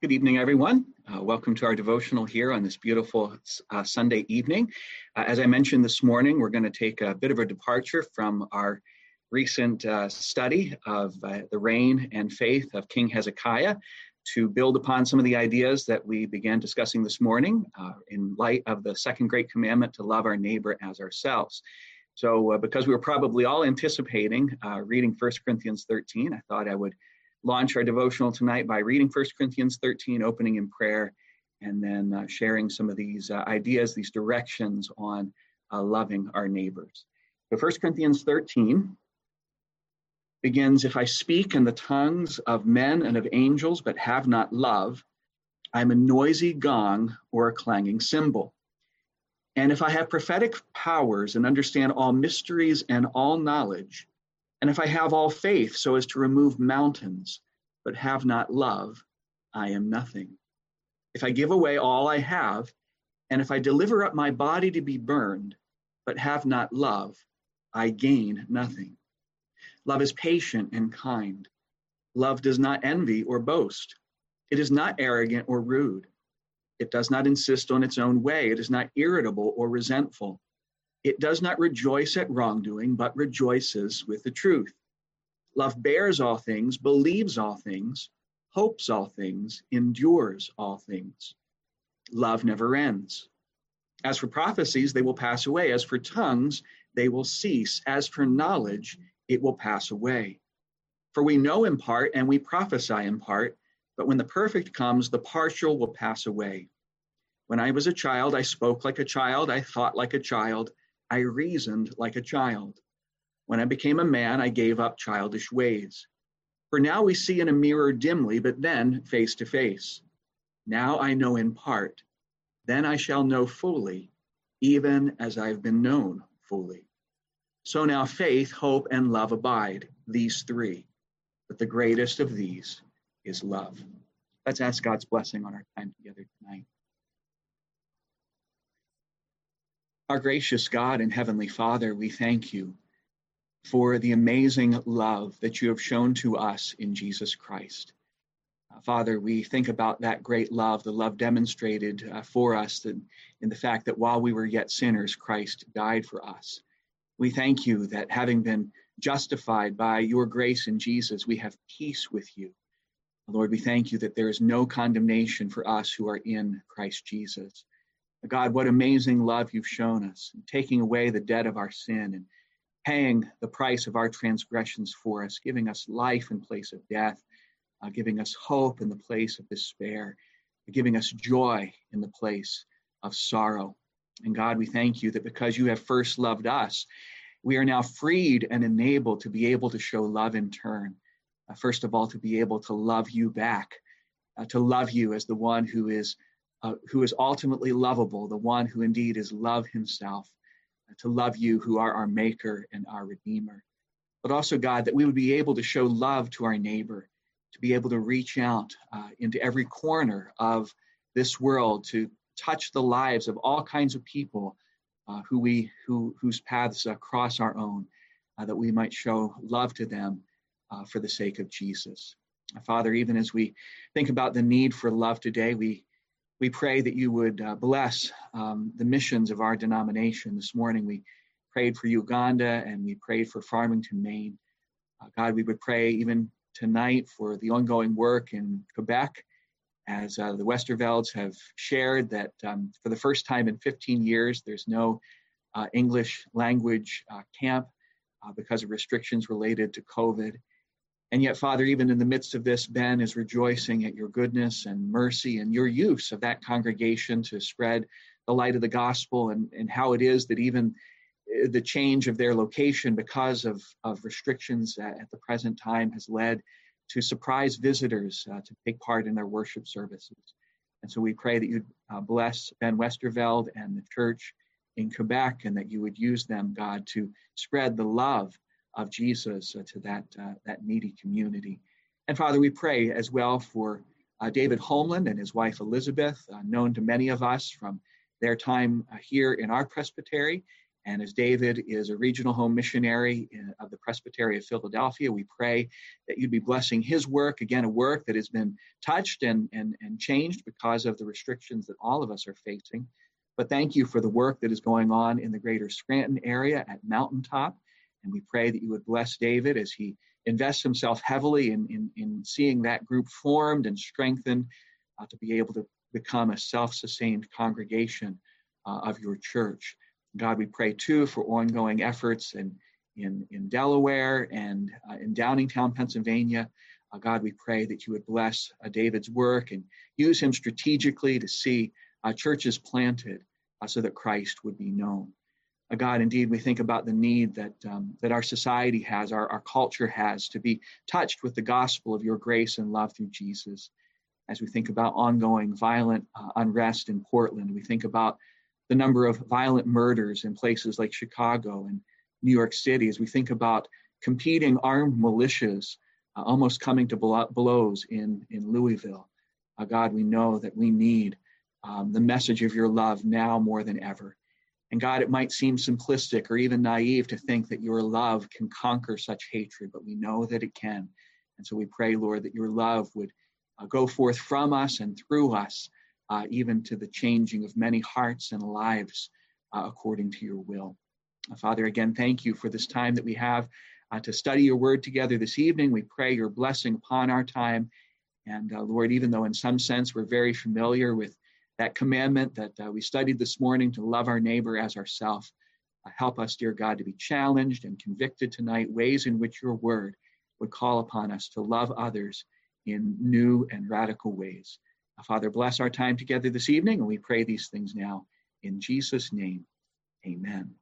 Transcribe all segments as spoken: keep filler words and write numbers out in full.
Good evening, everyone. Uh, welcome to our devotional here on this beautiful uh, Sunday evening. Uh, as I mentioned this morning, we're going to take a bit of a departure from our recent uh, study of uh, the reign and faith of King Hezekiah to build upon some of the ideas that we began discussing this morning uh, in light of the second great commandment to love our neighbor as ourselves. So uh, because we were probably all anticipating uh, reading First Corinthians thirteen, I thought I would launch our devotional tonight by reading First Corinthians thirteen, opening in prayer, and then uh, sharing some of these uh, ideas, these directions on uh, loving our neighbors. So First Corinthians thirteen begins, "If I speak in the tongues of men and of angels, but have not love, I am a noisy gong or a clanging cymbal. And if I have prophetic powers and understand all mysteries and all knowledge, and if I have all faith so as to remove mountains, but have not love, I am nothing. If I give away all I have, and if I deliver up my body to be burned, but have not love, I gain nothing. Love is patient and kind. Love does not envy or boast. It is not arrogant or rude. It does not insist on its own way. It is not irritable or resentful. It does not rejoice at wrongdoing, but rejoices with the truth. Love bears all things, believes all things, hopes all things, endures all things. Love never ends. As for prophecies, they will pass away. As for tongues, they will cease. As for knowledge, it will pass away. For we know in part and we prophesy in part, but when the perfect comes, the partial will pass away. When I was a child, I spoke like a child, I thought like a child, I reasoned like a child. When I became a man, I gave up childish ways. For now we see in a mirror dimly, but then face to face. Now I know in part, then I shall know fully, even as I've been known fully. So now faith, hope, and love abide, these three. But the greatest of these is love." Let's ask God's blessing on our time together tonight. Our gracious God and Heavenly Father, we thank you for the amazing love that you have shown to us in Jesus Christ. Uh, Father, we think about that great love, the love demonstrated uh, for us in, in the fact that while we were yet sinners, Christ died for us. We thank you that having been justified by your grace in Jesus, we have peace with you. Lord, we thank you that there is no condemnation for us who are in Christ Jesus. God, what amazing love you've shown us, taking away the debt of our sin and paying the price of our transgressions for us, giving us life in place of death, uh, giving us hope in the place of despair, giving us joy in the place of sorrow. And God, we thank you that because you have first loved us, we are now freed and enabled to be able to show love in turn. Uh, first of all, to be able to love you back, uh, to love you as the one who is uh, who is ultimately lovable, the one who indeed is love himself, uh, to love you who are our maker and our redeemer. But also, God, that we would be able to show love to our neighbor, to be able to reach out uh, into every corner of this world, to touch the lives of all kinds of people uh, who we who whose paths uh, cross our own, uh, that we might show love to them Uh, for the sake of Jesus. Father, even as we think about the need for love today, we we pray that you would uh, bless um, the missions of our denomination. This morning we prayed for Uganda and we prayed for Farmington, Maine. Uh, God, we would pray even tonight for the ongoing work in Quebec, as uh, the Westervelds have shared that um, for the first time in fifteen years, there's no uh, English language uh, camp uh, because of restrictions related to COVID. And yet, Father, even in the midst of this, Ben is rejoicing at your goodness and mercy and your use of that congregation to spread the light of the gospel, and, and how it is that even the change of their location because of, of restrictions at, at the present time has led to surprise visitors uh, to take part in their worship services. And so we pray that you'd uh, bless Ben Westerveld and the church in Quebec, and that you would use them, God, to spread the love of Jesus uh, to that uh, that needy community. And Father, we pray as well for uh, David Homeland and his wife Elizabeth, uh, known to many of us from their time uh, here in our presbytery, And as David is a regional home missionary in, of the Presbytery of Philadelphia, we pray that you'd be blessing his work, again, a work that has been touched and, and, and changed because of the restrictions that all of us are facing. But thank you for the work that is going on in the greater Scranton area at Mountaintop. And we pray that you would bless David as he invests himself heavily in, in, in seeing that group formed and strengthened uh, to be able to become a self-sustained congregation uh, of your church. God, we pray too for ongoing efforts in, in, in Delaware and uh, in Downingtown, Pennsylvania. Uh, God, we pray that you would bless uh, David's work and use him strategically to see uh, churches planted uh, so that Christ would be known. Uh, God, indeed, we think about the need that um, that our society has, our, our culture has, to be touched with the gospel of your grace and love through Jesus. As we think about ongoing violent uh, unrest in Portland, we think about the number of violent murders in places like Chicago and New York City, as we think about competing armed militias uh, almost coming to blows in, in Louisville. Uh, God, we know that we need um, the message of your love now more than ever. And God, it might seem simplistic or even naive to think that your love can conquer such hatred, but we know that it can. And so we pray, Lord, that your love would uh, go forth from us and through us, Uh, even to the changing of many hearts and lives uh, according to your will. Uh, Father, again, thank you for this time that we have uh, to study your word together this evening. We pray your blessing upon our time. And uh, Lord, even though in some sense we're very familiar with that commandment that uh, we studied this morning to love our neighbor as ourselves, uh, help us, dear God, to be challenged and convicted tonight, ways in which your word would call upon us to love others in new and radical ways. Father, bless our time together this evening, and we pray these things now in Jesus' name. Amen.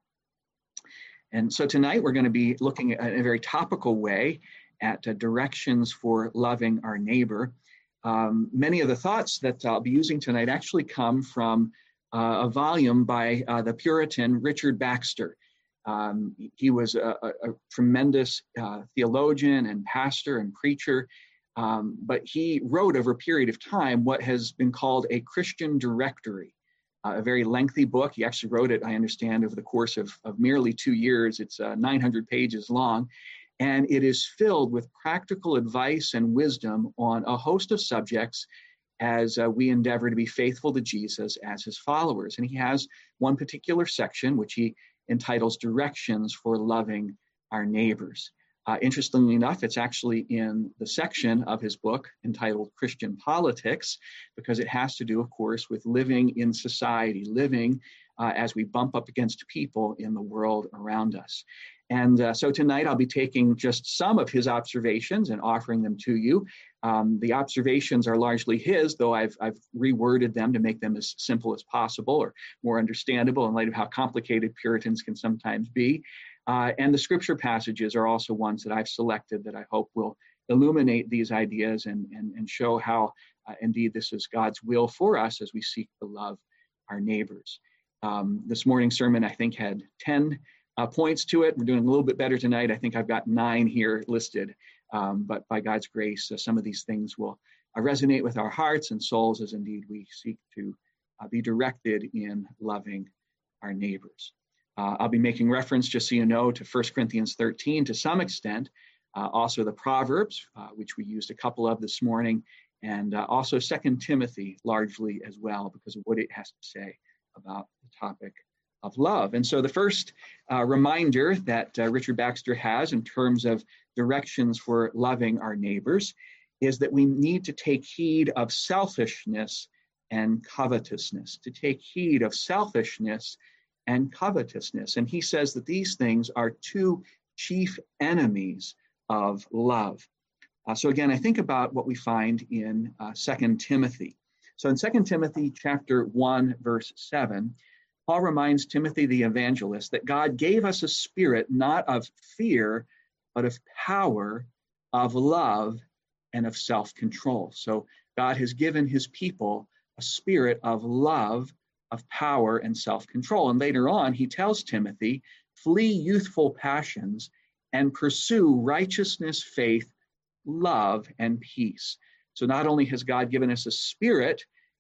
And so tonight we're going to be looking at, in a very topical way at uh, directions for loving our neighbor. Um, many of the thoughts that I'll be using tonight actually come from uh, a volume by uh, the Puritan Richard Baxter. Um, he was a, a, a tremendous uh, theologian and pastor and preacher. Um, but he wrote over a period of time what has been called a Christian directory, uh, a very lengthy book. He actually wrote it, I understand, over the course of, of merely two years. It's uh, nine hundred pages long, and it is filled with practical advice and wisdom on a host of subjects as uh, we endeavor to be faithful to Jesus as his followers. And he has one particular section, which he entitles Directions for Loving Our Neighbors. Uh, interestingly enough, it's actually in the section of his book entitled Christian Politics, because it has to do, of course, with living in society, living uh, as we bump up against people in the world around us. And uh, so tonight I'll be taking just some of his observations and offering them to you. Um, the observations are largely his, though I've, I've reworded them to make them as simple as possible or more understandable in light of how complicated Puritans can sometimes be. Uh, and the scripture passages are also ones that I've selected that I hope will illuminate these ideas and, and, and show how uh, indeed this is God's will for us as we seek to love our neighbors. Um, this morning's sermon, I think, had ten uh, points to it. We're doing a little bit better tonight. I think I've got nine here listed. Um, but by God's grace, uh, some of these things will uh, resonate with our hearts and souls as indeed we seek to uh, be directed in loving our neighbors. Uh, I'll be making reference, just so you know, to First Corinthians thirteen to some extent, uh, also the Proverbs, uh, which we used a couple of this morning, and uh, also Second Timothy largely as well, because of what it has to say about the topic of love. And so the first uh, reminder that uh, Richard Baxter has in terms of directions for loving our neighbors is that we need to take heed of selfishness and covetousness, to take heed of selfishness and covetousness. And he says that these things are two chief enemies of love. Uh, so again, I think about what we find in uh, Second Timothy. So in Second Timothy chapter one, verse seven, Paul reminds Timothy the evangelist that God gave us a spirit not of fear, but of power, of love, and of self-control. So God has given his people a spirit of love, of power, and self-control. And later on, he tells Timothy, flee youthful passions and pursue righteousness, faith, love, and peace. So not only has God given us a spirit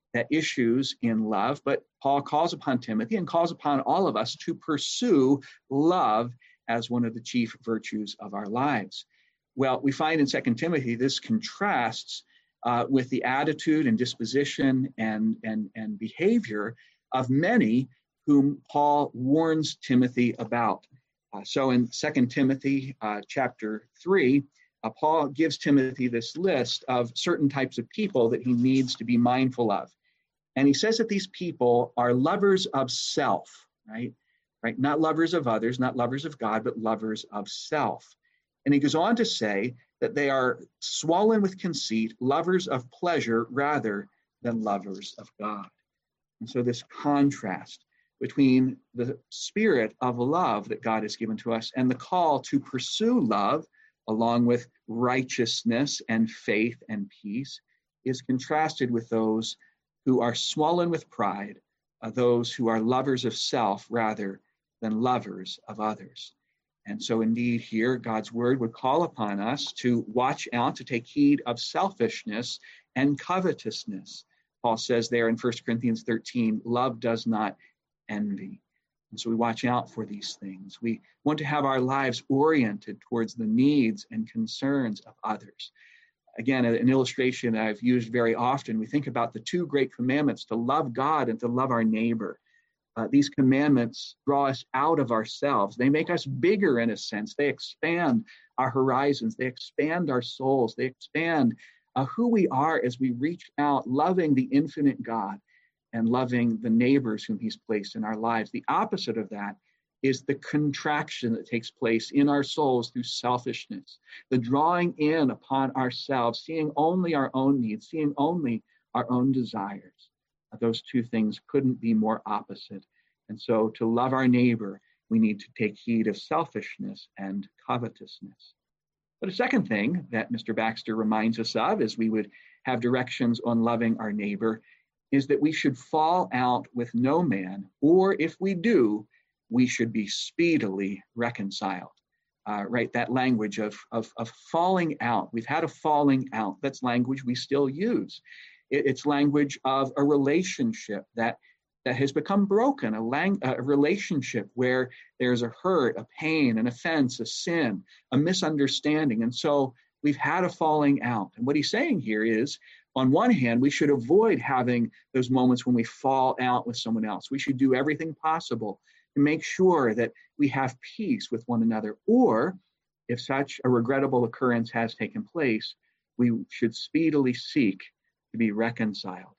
that issues in love, but Paul calls upon Timothy and calls upon all of us to pursue love as one of the chief virtues of our lives. Well, we find in Second Timothy this contrasts uh, with the attitude and disposition and, and, and behavior of many whom Paul warns Timothy about. Uh, so in Second Timothy uh, chapter three, uh, Paul gives Timothy this list of certain types of people that he needs to be mindful of. And he says that these people are lovers of self, right? Right? Not lovers of others, not lovers of God, but lovers of self. And he goes on to say that they are swollen with conceit, lovers of pleasure rather than lovers of God. And so this contrast between the spirit of love that God has given to us and the call to pursue love along with righteousness and faith and peace is contrasted with those who are swollen with pride, uh, those who are lovers of self rather than lovers of others. And so indeed here, God's word would call upon us to watch out, to take heed of selfishness and covetousness. Paul says there in First Corinthians thirteen, love does not envy. And so we watch out for these things. We want to have our lives oriented towards the needs and concerns of others. Again, an illustration that I've used very often, we think about the two great commandments, to love God and to love our neighbor. Uh, these commandments draw us out of ourselves. They make us bigger in a sense. They expand our horizons. They expand our souls. They expand uh, who we are as we reach out, loving the infinite God and loving the neighbors whom he's placed in our lives. The opposite of that is the contraction that takes place in our souls through selfishness, the drawing in upon ourselves, seeing only our own needs, seeing only our own desires. Those two things couldn't be more opposite. And so to love our neighbor, we need to take heed of selfishness and covetousness. But a second thing that Mister Baxter reminds us of as we would have directions on loving our neighbor is that we should fall out with no man, or if we do, we should be speedily reconciled. Uh, right, that language of, of, of falling out. We've had a falling out. That's language we still use. It, it's language of a relationship that, that has become broken, a, lang, a relationship where there's a hurt, a pain, an offense, a sin, a misunderstanding. And so we've had a falling out. And what he's saying here is, on one hand, we should avoid having those moments when we fall out with someone else. We should do everything possible to make sure that we have peace with one another. Or if such a regrettable occurrence has taken place, we should speedily seek to be reconciled.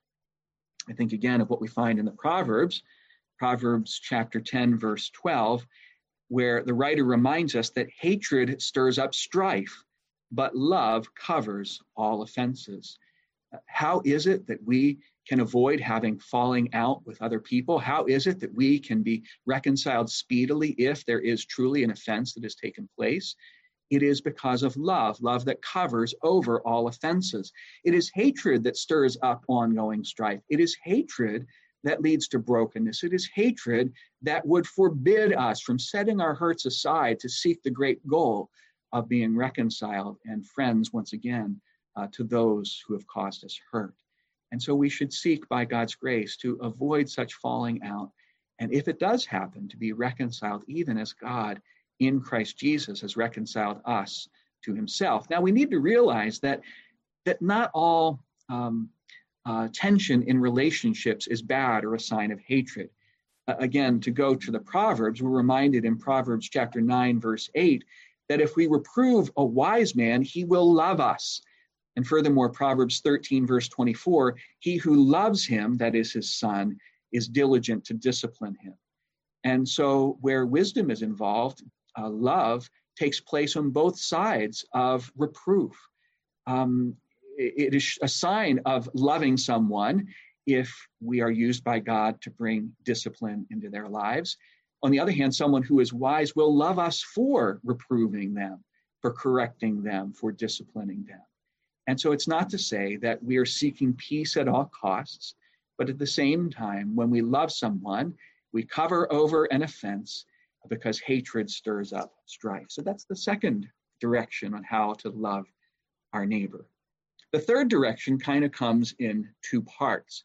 I think again of what we find in the Proverbs, Proverbs chapter ten, verse twelve, where the writer reminds us that hatred stirs up strife, but love covers all offenses. How is it that we can avoid having falling out with other people? How is it that we can be reconciled speedily if there is truly an offense that has taken place? It is because of love, love that covers over all offenses. It is hatred that stirs up ongoing strife. It is hatred that leads to brokenness. It is hatred that would forbid us from setting our hurts aside to seek the great goal of being reconciled and friends once again uh, to those who have caused us hurt. And so we should seek by God's grace to avoid such falling out. And if it does happen, to be reconciled even as God in Christ Jesus has reconciled us to himself. Now we need to realize that, that not all um, uh, tension in relationships is bad or a sign of hatred. Uh, again, to go to the Proverbs, we're reminded in Proverbs chapter nine, verse eight, that if we reprove a wise man, he will love us. And furthermore, Proverbs thirteen, verse twenty-four, he who loves him, that is his son, is diligent to discipline him. And so where wisdom is involved, uh, love takes place on both sides of reproof. Um, it, it is a sign of loving someone if we are used by God to bring discipline into their lives. On the other hand, someone who is wise will love us for reproving them, for correcting them, for disciplining them. And so it's not to say that we are seeking peace at all costs, but at the same time, when we love someone, we cover over an offense because hatred stirs up strife. So that's the second direction on how to love our neighbor. The third direction kind of comes in two parts.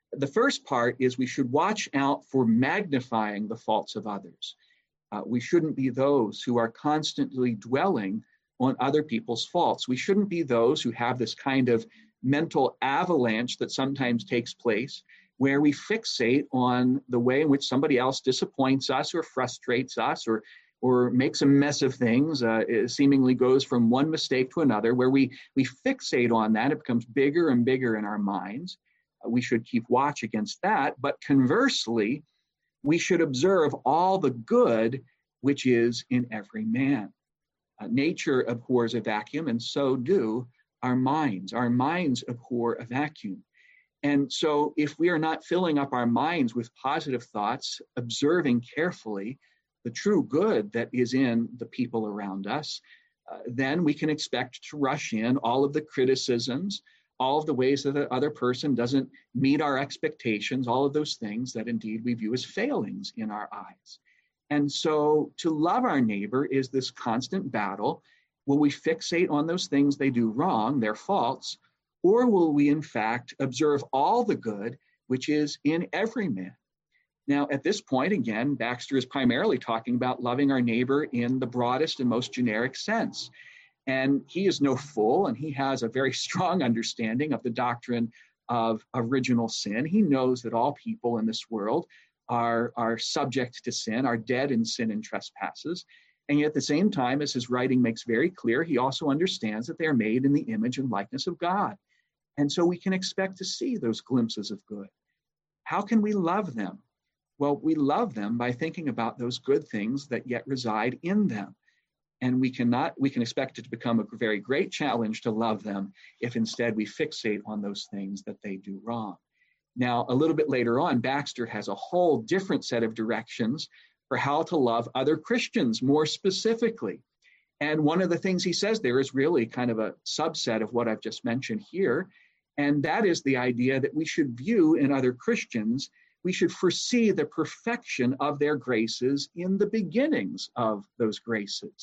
The first part is we should watch out for magnifying the faults of others. Uh, we shouldn't be those who are constantly dwelling on other people's faults. We shouldn't be those who have this kind of mental avalanche that sometimes takes place, where we fixate on the way in which somebody else disappoints us or frustrates us or or makes a mess of things, uh, it seemingly goes from one mistake to another, where we, we fixate on that. It becomes bigger and bigger in our minds. Uh, we should keep watch against that. But conversely, we should observe all the good which is in every man. Uh, nature abhors a vacuum, and so do our minds. Our minds abhor a vacuum. And so if we are not filling up our minds with positive thoughts, observing carefully the true good that is in the people around us, uh, then we can expect to rush in all of the criticisms, all of the ways that the other person doesn't meet our expectations, all of those things that indeed we view as failings in our eyes. And so to love our neighbor is this constant battle. Will we fixate on those things they do wrong, their faults, or will we in fact observe all the good which is in every man? Now, at this point, again, Baxter is primarily talking about loving our neighbor in the broadest and most generic sense. And he is no fool, and he has a very strong understanding of the doctrine of original sin. He knows that all people in this world are, are subject to sin, are dead in sin and trespasses. And yet at the same time, as his writing makes very clear, he also understands that they are made in the image and likeness of God. And so we can expect to see those glimpses of good. How can we love them? Well, we love them by thinking about those good things that yet reside in them. And we cannot, we can expect it to become a very great challenge to love them if instead we fixate on those things that they do wrong. Now, a little bit later on, Baxter has a whole different set of directions for how to love other Christians more specifically. And one of the things he says there is really kind of a subset of what I've just mentioned here. And that is the idea that we should view in other Christians, we should foresee the perfection of their graces in the beginnings of those graces.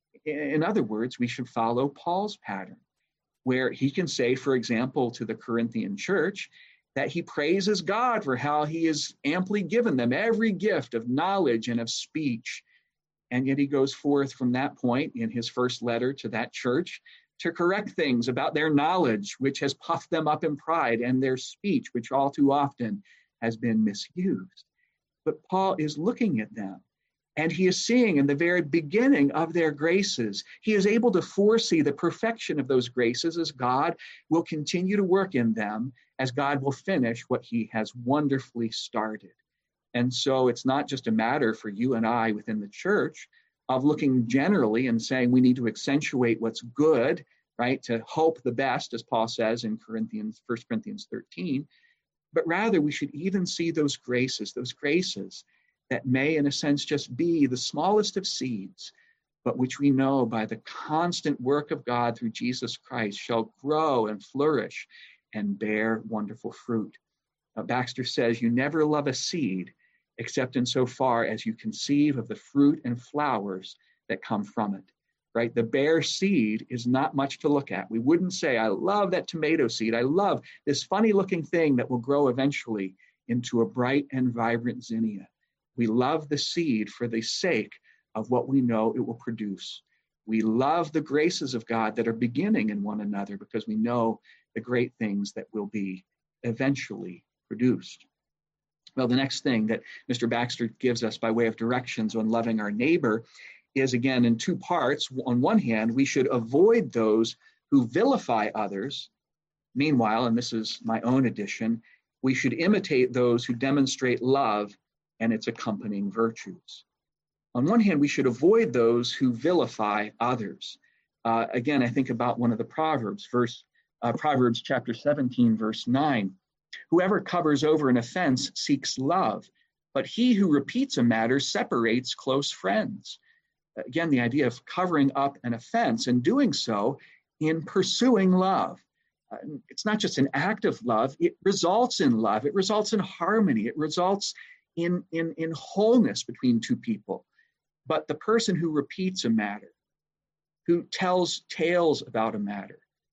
In other words, we should follow Paul's pattern, where he can say, for example, to the Corinthian church, that he praises God for how he has amply given them every gift of knowledge and of speech. And yet he goes forth from that point in his first letter to that church to correct things about their knowledge, which has puffed them up in pride, and their speech, which all too often has been misused. But Paul is looking at them, and he is seeing in the very beginning of their graces, he is able to foresee the perfection of those graces as God will continue to work in them, as God will finish what he has wonderfully started. And so it's not just a matter for you and I within the church of looking generally and saying we need to accentuate what's good, right, to hope the best, as Paul says in Corinthians, First Corinthians thirteen, but rather we should even see those graces, those graces that may, in a sense, just be the smallest of seeds, but which we know by the constant work of God through Jesus Christ shall grow and flourish and bear wonderful fruit. Uh, Baxter says, you never love a seed except insofar as you conceive of the fruit and flowers that come from it, right? The bare seed is not much to look at. We wouldn't say, I love that tomato seed. I love this funny looking thing that will grow eventually into a bright and vibrant zinnia. We love the seed for the sake of what we know it will produce. We love the graces of God that are beginning in one another because we know the great things that will be eventually produced. Well, the next thing that Mister Baxter gives us by way of directions on loving our neighbor is, again, in two parts. On one hand, we should avoid those who vilify others. Meanwhile, and this is my own addition, we should imitate those who demonstrate love and its accompanying virtues. On one hand, we should avoid those who vilify others. Uh, again, I think about one of the Proverbs, verse uh, Proverbs chapter seventeen, verse nine. Whoever covers over an offense seeks love, but he who repeats a matter separates close friends. Again, the idea of covering up an offense and doing so in pursuing love. Uh, it's not just an act of love, it results in love, it results in harmony, it results in, in, in wholeness between two people. But the person who repeats a matter, who tells tales about a matter,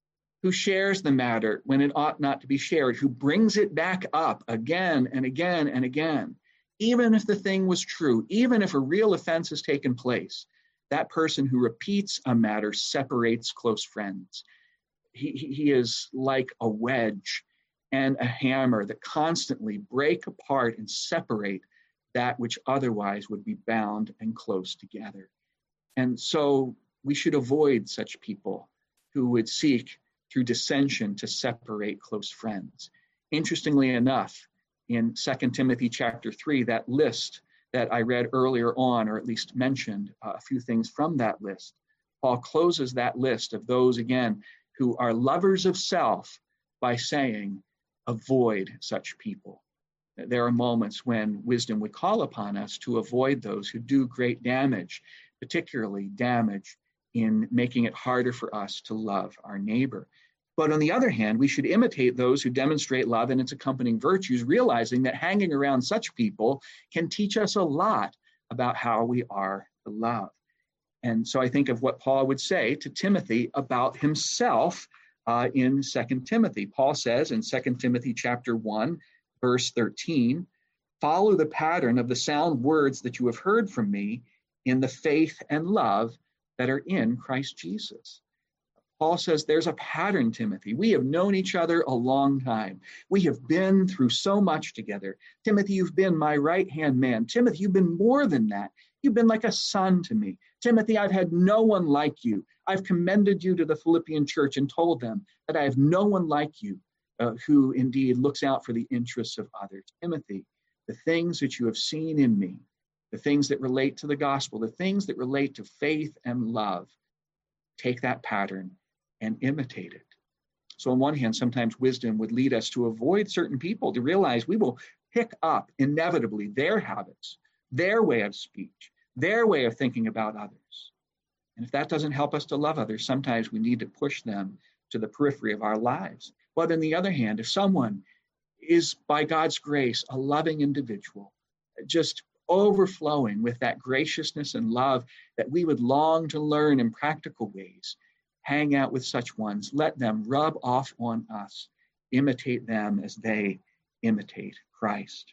who shares the matter when it ought not to be shared, who brings it back up again and again and again. Even if the thing was true, even if a real offense has taken place, that person who repeats a matter separates close friends. He, he is like a wedge and a hammer that constantly break apart and separate that which otherwise would be bound and close together. And so we should avoid such people who would seek through dissension to separate close friends. Interestingly enough, in Second Timothy chapter three, that list that I read earlier on, or at least mentioned uh, a few things from that list, Paul closes that list of those, again, who are lovers of self by saying, avoid such people. There are moments when wisdom would call upon us to avoid those who do great damage, particularly damage in making it harder for us to love our neighbor. But on the other hand, we should imitate those who demonstrate love and its accompanying virtues, realizing that hanging around such people can teach us a lot about how we are to love. And so I think of what Paul would say to Timothy about himself uh, in Second Timothy. Paul says in Second Timothy chapter one, verse thirteen, follow the pattern of the sound words that you have heard from me in the faith and love that are in Christ Jesus. Paul says there's a pattern, Timothy. We have known each other a long time. We have been through so much together. Timothy, you've been my right-hand man. Timothy, you've been more than that. You've been like a son to me. Timothy, I've had no one like you. I've commended you to the Philippian church and told them that I have no one like you uh, who indeed looks out for the interests of others. Timothy, the things that you have seen in me, the things that relate to the gospel, the things that relate to faith and love, take that pattern and imitate it. So on one hand, sometimes wisdom would lead us to avoid certain people, to realize we will pick up inevitably their habits, their way of speech, their way of thinking about others. And if that doesn't help us to love others, sometimes we need to push them to the periphery of our lives. But on the other hand, if someone is, by God's grace, a loving individual, just overflowing with that graciousness and love that we would long to learn in practical ways, hang out with such ones, let them rub off on us, imitate them as they imitate Christ.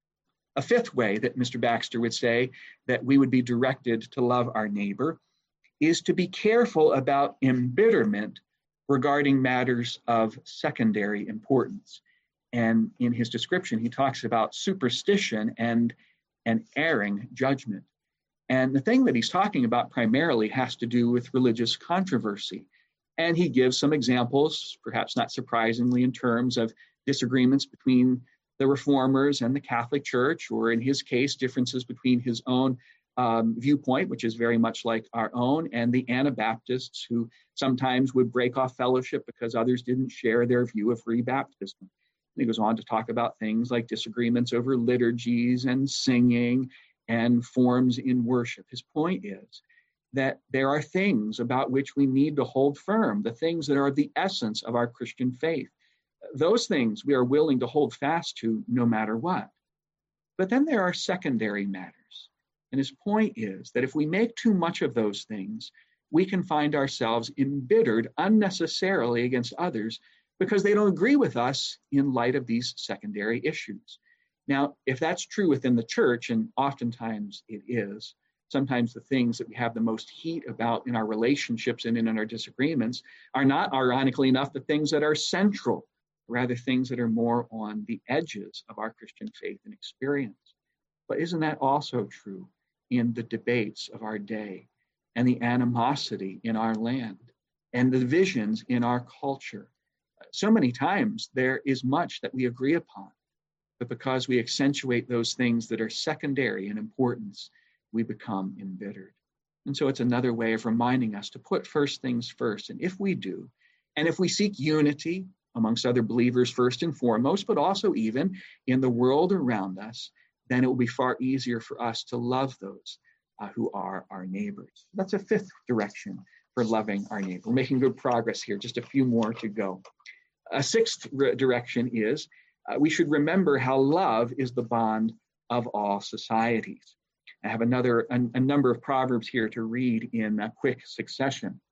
A fifth way that Mister Baxter would say that we would be directed to love our neighbor is to be careful about embitterment regarding matters of secondary importance. And in his description, he talks about superstition and an erring judgment. And the thing that he's talking about primarily has to do with religious controversy. And he gives some examples, perhaps not surprisingly, in terms of disagreements between the Reformers and the Catholic Church, or in his case, differences between his own um, viewpoint, which is very much like our own, and the Anabaptists, who sometimes would break off fellowship because others didn't share their view of rebaptism. And he goes on to talk about things like disagreements over liturgies and singing and forms in worship. His point is that there are things about which we need to hold firm, the things that are the essence of our Christian faith. Those things we are willing to hold fast to no matter what. But then there are secondary matters. And his point is that if we make too much of those things, we can find ourselves embittered unnecessarily against others because they don't agree with us in light of these secondary issues. Now, if that's true within the church, and oftentimes it is, sometimes the things that we have the most heat about in our relationships and in our disagreements are not, ironically enough, the things that are central, rather things that are more on the edges of our Christian faith and experience. But isn't that also true in the debates of our day and the animosity in our land and the divisions in our culture? So many times there is much that we agree upon, but because we accentuate those things that are secondary in importance, we become embittered. And so it's another way of reminding us to put first things first. And if we do, and if we seek unity amongst other believers first and foremost, but also even in the world around us, then it will be far easier for us to love those uh, who are our neighbors. That's a fifth direction for loving our neighbor. We're making good progress here, just a few more to go. A sixth re- direction is uh, we should remember how love is the bond of all societies. I have another a, a number of proverbs here to read in a quick succession.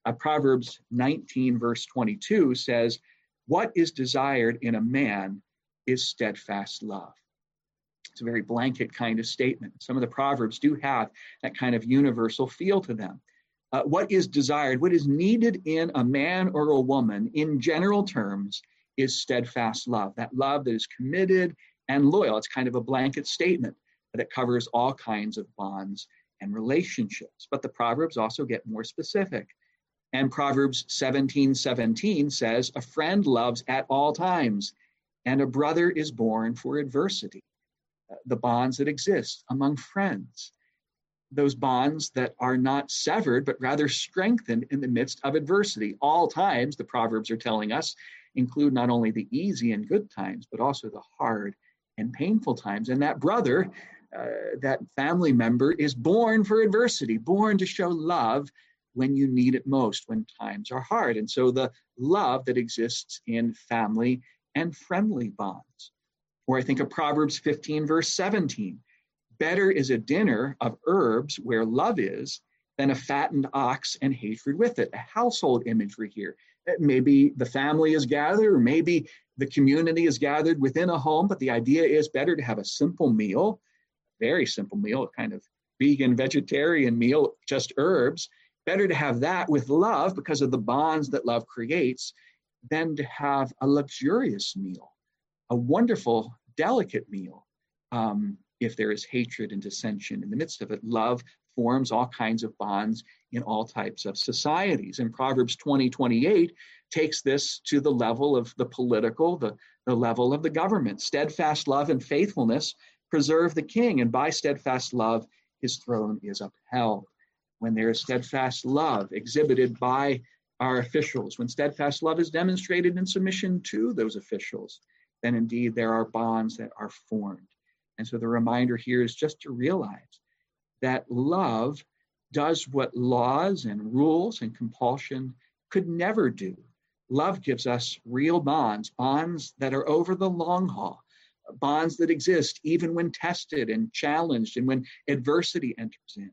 Uh, Proverbs nineteen, verse twenty-two says, "What is desired in a man is steadfast love." It's a very blanket kind of statement. Some of the Proverbs do have that kind of universal feel to them. Uh, what is desired, what is needed in a man or a woman in general terms is steadfast love, that love that is committed and loyal. It's kind of a blanket statement that covers all kinds of bonds and relationships. But the Proverbs also get more specific. And Proverbs seventeen seventeen says, "A friend loves at all times, and a brother is born for adversity." Uh, the bonds that exist among friends, those bonds that are not severed, but rather strengthened in the midst of adversity. All times, the Proverbs are telling us, include not only the easy and good times, but also the hard and painful times. And that brother, uh, that family member is born for adversity, born to show love when you need it most, when times are hard. And so the love that exists in family and friendly bonds. Or I think of Proverbs fifteen, verse seventeen. "Better is a dinner of herbs where love is than a fattened ox and hatred with it." A household imagery here. Maybe the family is gathered, or maybe the community is gathered within a home, but the idea is better to have a simple meal, a very simple meal, a kind of vegan, vegetarian meal, just herbs. Better to have that with love because of the bonds that love creates than to have a luxurious meal, a wonderful, delicate meal. Um, if there is hatred and dissension in the midst of it, love forms all kinds of bonds in all types of societies. And Proverbs twenty twenty-eight takes this to the level of the political, the, the level of the government. "Steadfast love and faithfulness preserve the king, and by steadfast love his throne is upheld." When there is steadfast love exhibited by our officials, when steadfast love is demonstrated in submission to those officials, then indeed there are bonds that are formed. And so the reminder here is just to realize that love does what laws and rules and compulsion could never do. Love gives us real bonds, bonds that are over the long haul, bonds that exist even when tested and challenged and when adversity enters in.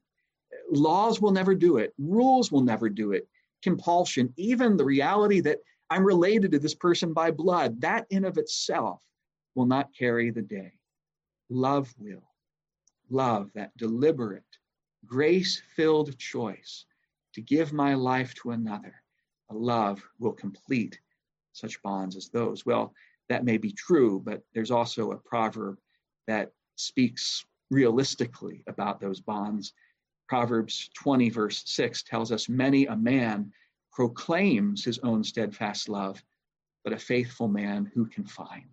Laws will never do it. Rules will never do it. Compulsion, even the reality that I'm related to this person by blood, that in of itself will not carry the day. Love will. Love, that deliberate, grace-filled choice to give my life to another. A love will complete such bonds as those. Well, that may be true, but there's also a proverb that speaks realistically about those bonds. Proverbs twenty, verse six tells us, "Many a man proclaims his own steadfast love, but a faithful man who can find?"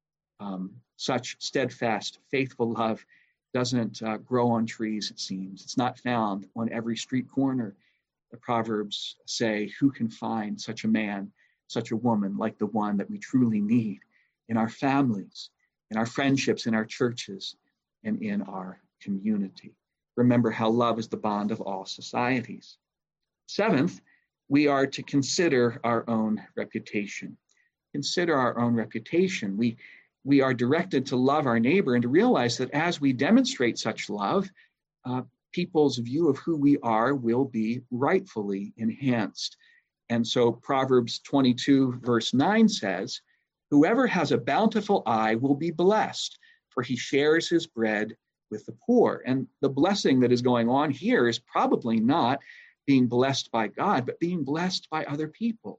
Um, such steadfast, faithful love doesn't uh, grow on trees, it seems. It's not found on every street corner. The Proverbs say, who can find such a man, such a woman like the one that we truly need in our families, in our friendships, in our churches, and in our community? Remember how love is the bond of all societies. Seventh, we are to consider our own reputation. Consider our own reputation. We, we are directed to love our neighbor and to realize that as we demonstrate such love, uh, people's view of who we are will be rightfully enhanced. And so Proverbs twenty-two, verse nine says, "Whoever has a bountiful eye will be blessed, for he shares his bread with the poor." And the blessing that is going on here is probably not being blessed by God, but being blessed by other people.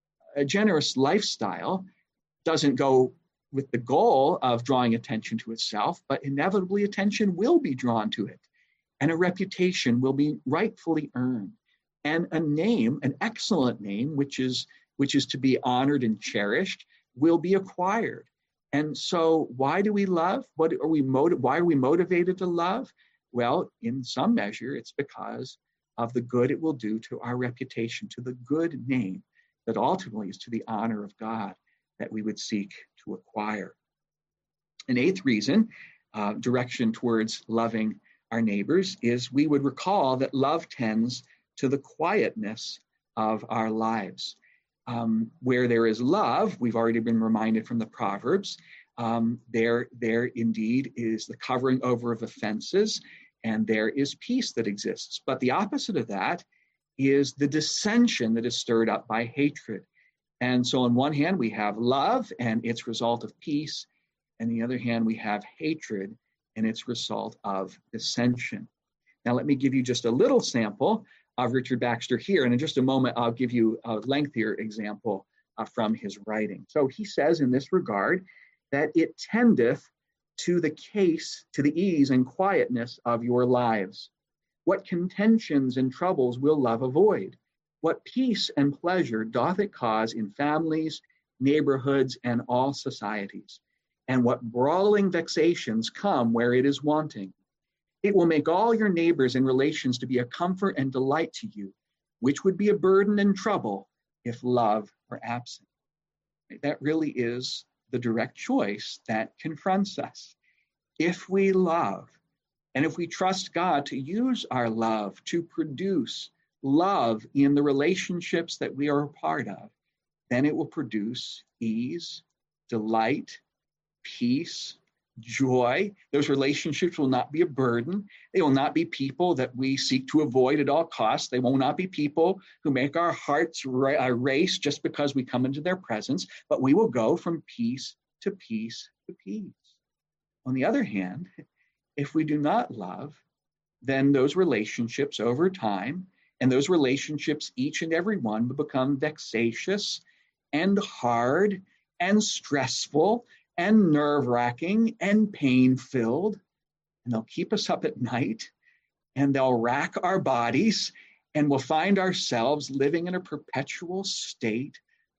A generous lifestyle doesn't go with the goal of drawing attention to itself, but inevitably attention will be drawn to it, and a reputation will be rightfully earned, and a name, an excellent name, which is which is to be honored and cherished, will be acquired. And so why do we love? What are we motiv- why are we motivated to love? Well, in some measure, it's because of the good it will do to our reputation, to the good name that ultimately is to the honor of God that we would seek to acquire. An eighth reason, uh, direction towards loving our neighbors, is we would recall that love tends to the quietness of our lives. Um, where there is love, we've already been reminded from the Proverbs, um, there, there indeed is the covering over of offenses, and there is peace that exists. But the opposite of that is the dissension that is stirred up by hatred. And so on one hand, we have love and its result of peace. And on the other hand, we have hatred and its result of dissension. Now, let me give you just a little sample of Richard Baxter here. And in just a moment, I'll give you a lengthier example uh, from his writing. So he says in this regard that it tendeth to the case, to the ease and quietness of your lives. What contentions and troubles will love avoid? What peace and pleasure doth it cause in families, neighborhoods, and all societies? And what brawling vexations come where it is wanting? It will make all your neighbors and relations to be a comfort and delight to you, which would be a burden and trouble if love were absent. That really is the direct choice that confronts us. If we love, and if we trust God to use our love to produce love in the relationships that we are a part of, then it will produce ease, delight, peace, joy. Those relationships will not be a burden. They will not be people that we seek to avoid at all costs. They will not be people who make our hearts race just because we come into their presence, but we will go from peace to peace to peace. On the other hand, if we do not love, then those relationships over time, and those relationships, each and every one, will become vexatious and hard and stressful and nerve-wracking and pain-filled. And they'll keep us up at night, and they'll rack our bodies, and we'll find ourselves living in a perpetual state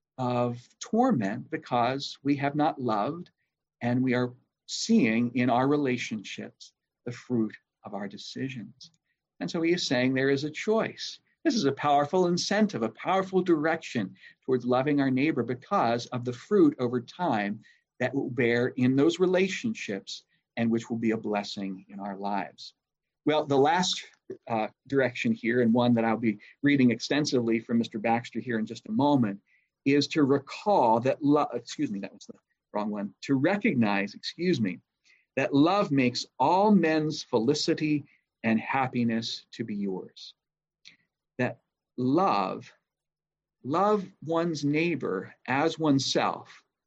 of torment because we have not loved, and we are seeing in our relationships the fruit of our decisions. And so he is saying there is a choice. This is a powerful incentive, a powerful direction towards loving our neighbor because of the fruit over time that will bear in those relationships and which will be a blessing in our lives. Well, the last uh, direction here, and one that I'll be reading extensively from Mister Baxter here in just a moment, is to recall that love, excuse me, that was the wrong one, to recognize, excuse me, that love makes all men's felicity and happiness to be yours. That love, love one's neighbor as oneself,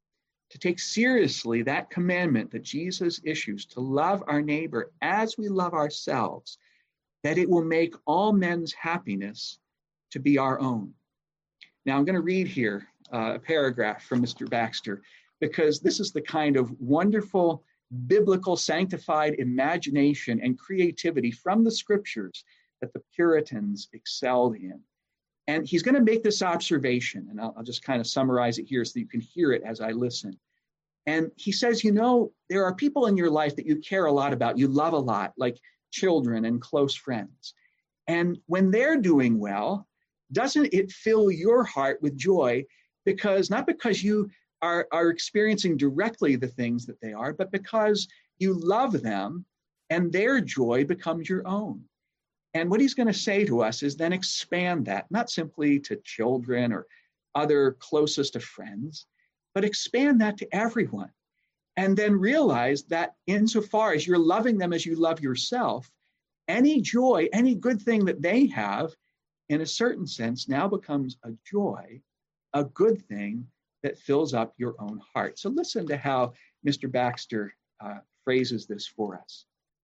to take seriously that commandment that Jesus issues to love our neighbor as we love ourselves, that it will make all men's happiness to be our own. Now I'm going to read here uh, a paragraph from Mister Baxter, because this is the kind of wonderful biblical sanctified imagination and creativity from the scriptures that the Puritans excelled in. And he's going to make this observation, and I'll, I'll just kind of summarize it here so you can hear it as I listen. And he says, you know, there are people in your life that you care a lot about, you love a lot, like children and close friends. And when they're doing well, doesn't it fill your heart with joy? Because not because you are, are experiencing directly the things that they are, but because you love them and their joy becomes your own. And what he's going to say to us is then expand that, not simply to children or other closest of friends, but expand that to everyone. And then realize that insofar as you're loving them as you love yourself, any joy, any good thing that they have, in a certain sense, now becomes a joy, a good thing that fills up your own heart. So listen to how Mister Baxter uh, phrases this for us.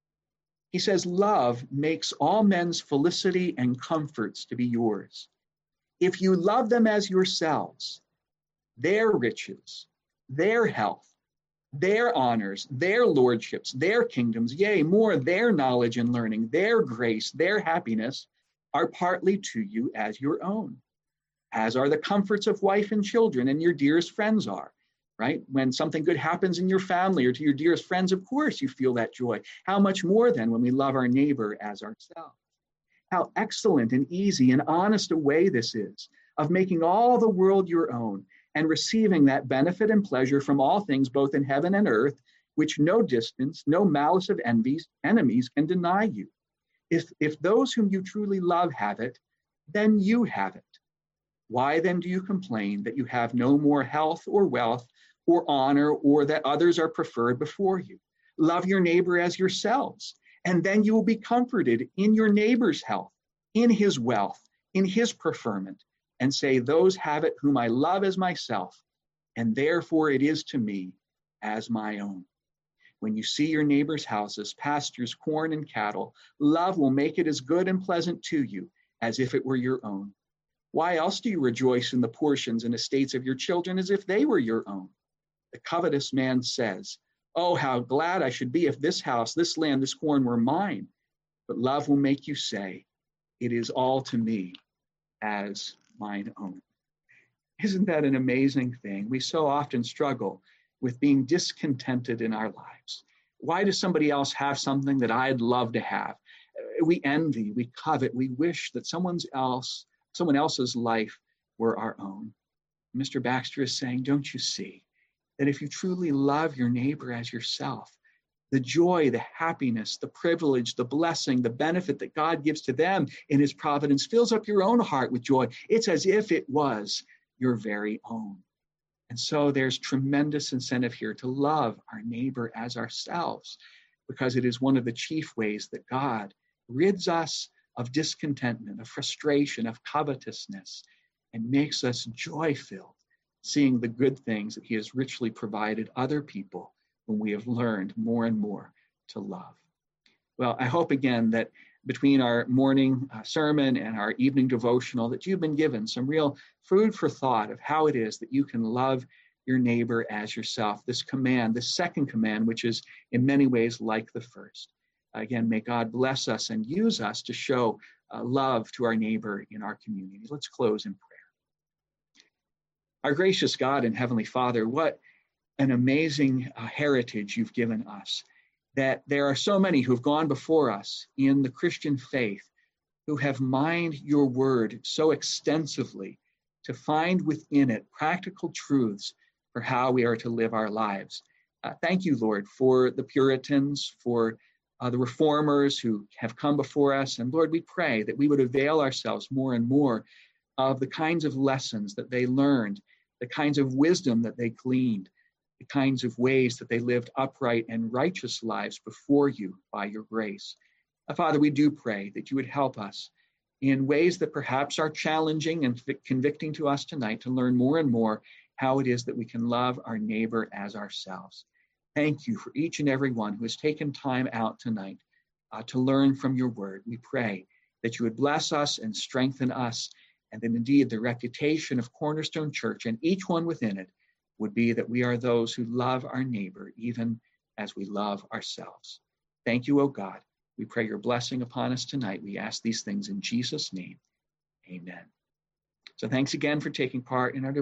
He says, love makes all men's felicity and comforts to be yours. If you love them as yourselves, their riches, their health, their honors, their lordships, their kingdoms, yea, more, their knowledge and learning, their grace, their happiness are partly to you as your own, as are the comforts of wife and children and your dearest friends are. Right? When something good happens in your family or to your dearest friends, of course you feel that joy. How much more then when we love our neighbor as ourselves? How excellent and easy and honest a way this is of making all the world your own and receiving that benefit and pleasure from all things, both in heaven and earth, which no distance, no malice of envies, enemies can deny you. If, if those whom you truly love have it, then you have it. Why then do you complain that you have no more health or wealth or honor, or that others are preferred before you? Love your neighbor as yourselves, and then you will be comforted in your neighbor's health, in his wealth, in his preferment and say, those have it whom I love as myself, and therefore it is to me as my own. When you see your neighbor's houses, pastures, corn, and cattle, love will make it as good and pleasant to you as if it were your own. Why else do you rejoice in the portions and estates of your children as if they were your own? The covetous man says, oh, how glad I should be if this house, this land, this corn were mine. But love will make you say, it is all to me as mine own. Isn't that an amazing thing? We so often struggle with being discontented in our lives. Why does somebody else have something that I'd love to have? We envy, we covet, we wish that someone else, someone else's life were our own. Mister Baxter is saying, don't you see that if you truly love your neighbor as yourself, the joy, the happiness, the privilege, the blessing, the benefit that God gives to them in his providence fills up your own heart with joy. It's as if it was your very own. And so there's tremendous incentive here to love our neighbor as ourselves, because it is one of the chief ways that God rids us of discontentment, of frustration, of covetousness, and makes us joy-filled, seeing the good things that he has richly provided other people when we have learned more and more to love. Well, I hope again that between our morning uh, sermon and our evening devotional that you've been given some real food for thought of how it is that you can love your neighbor as yourself. This command, this second command, which is in many ways like the first. Again, may God bless us and use us to show uh, love to our neighbor in our community. Let's close in prayer. Our gracious God and Heavenly Father, what an amazing uh, heritage you've given us, that there are so many who've gone before us in the Christian faith who have mined your word so extensively to find within it practical truths for how we are to live our lives. Uh, thank you, Lord, for the Puritans, for uh, the reformers who have come before us. And Lord, we pray that we would avail ourselves more and more of the kinds of lessons that they learned, the kinds of wisdom that they gleaned, the kinds of ways that they lived upright and righteous lives before you by your grace. Uh, Father, we do pray that you would help us in ways that perhaps are challenging and convicting to us tonight to learn more and more how it is that we can love our neighbor as ourselves. Thank you for each and every one who has taken time out tonight uh, to learn from your word. We pray that you would bless us and strengthen us, and that indeed the reputation of Cornerstone Church and each one within it would be that we are those who love our neighbor even as we love ourselves. Thank you, O God. We pray your blessing upon us tonight. We ask these things in Jesus' name. Amen. So thanks again for taking part in our